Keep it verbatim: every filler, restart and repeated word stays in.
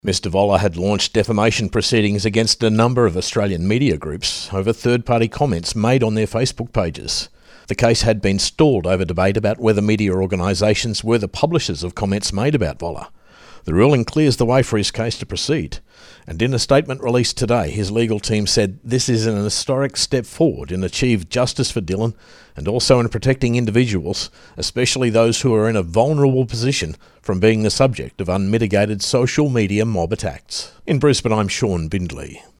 Mister Voller had launched defamation proceedings against a number of Australian media groups over third-party comments made on their Facebook pages. The case had been stalled over debate about whether media organisations were the publishers of comments made about Voller. The ruling clears the way for his case to proceed, and in a statement released today, his legal team said this is an historic step forward in achieving justice for Dylan and also in protecting individuals, especially those who are in a vulnerable position, from being the subject of unmitigated social media mob attacks. In Brisbane, I'm Sean Bindley.